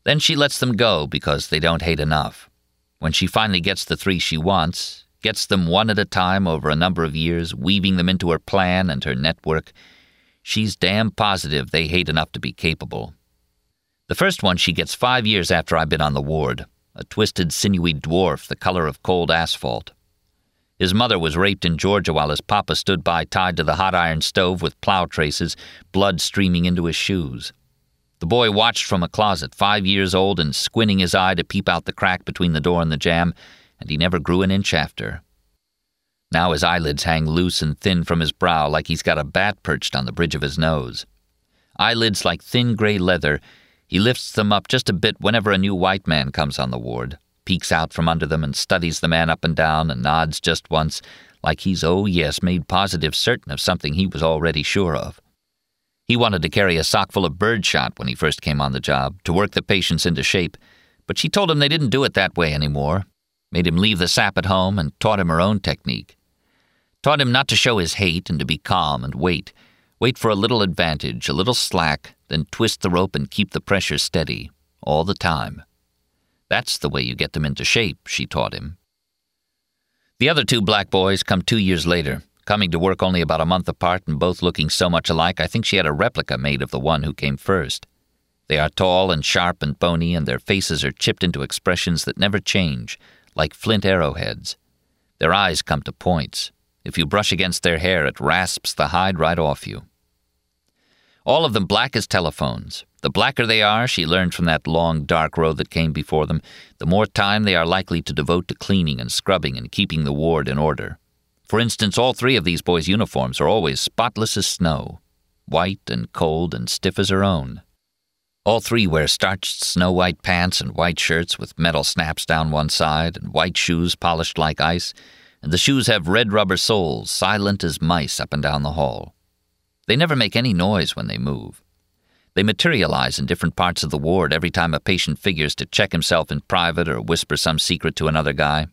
Then she lets them go because they don't hate enough. When she finally gets the 3 she wants, gets them one at a time over a number of years, weaving them into her plan and her network, she's damn positive they hate enough to be capable. The first one she gets 5 years after I've been on the ward, a twisted, sinewy dwarf the color of cold asphalt. His mother was raped in Georgia while his papa stood by tied to the hot iron stove with plow traces, blood streaming into his shoes. The boy watched from a closet, 5 years old and squinting his eye to peep out the crack between the door and the jamb, and he never grew an inch after. Now his eyelids hang loose and thin from his brow like he's got a bat perched on the bridge of his nose. Eyelids like thin gray leather, he lifts them up just a bit whenever a new white man comes on the ward, peeks out from under them and studies the man up and down and nods just once, like he's, oh yes, made positive certain of something he was already sure of. He wanted to carry a sock full of birdshot when he first came on the job, to work the patients into shape, but she told him they didn't do it that way anymore, made him leave the sap at home and taught him her own technique. Taught him not to show his hate and to be calm and wait for a little advantage, a little slack, then twist the rope and keep the pressure steady, all the time. That's the way you get them into shape, she taught him. The other 2 black boys come 2 years later, coming to work only about a month apart and both looking so much alike I think she had a replica made of the one who came first. They are tall and sharp and bony, and their faces are chipped into expressions that never change, like flint arrowheads. Their eyes come to points. If you brush against their hair, it rasps the hide right off you. All of them black as telephones. The blacker they are, she learned from that long, dark row that came before them, the more time they are likely to devote to cleaning and scrubbing and keeping the ward in order. For instance, all 3 of these boys' uniforms are always spotless as snow, white and cold and stiff as her own. All 3 wear starched snow-white pants and white shirts with metal snaps down one side and white shoes polished like ice, and the shoes have red rubber soles, silent as mice up and down the hall. They never make any noise when they move. They materialize in different parts of the ward every time a patient figures to check himself in private or whisper some secret to another guy.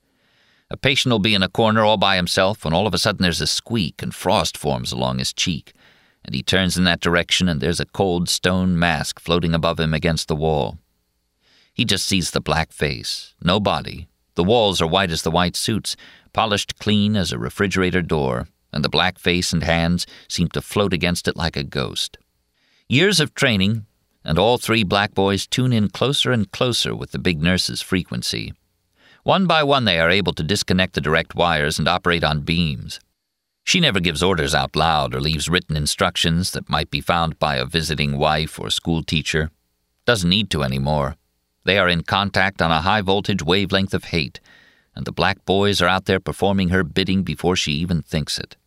A patient will be in a corner all by himself when all of a sudden there's a squeak and frost forms along his cheek, and he turns in that direction and there's a cold stone mask floating above him against the wall. He just sees the black face, no body. The walls are white as the white suits, polished clean as a refrigerator door, and the black face and hands seem to float against it like a ghost. Years of training, and all 3 black boys tune in closer and closer with the big nurse's frequency. One by one they are able to disconnect the direct wires and operate on beams. She never gives orders out loud or leaves written instructions that might be found by a visiting wife or school teacher. Doesn't need to anymore. They are in contact on a high-voltage wavelength of hate, and the black boys are out there performing her bidding before she even thinks it.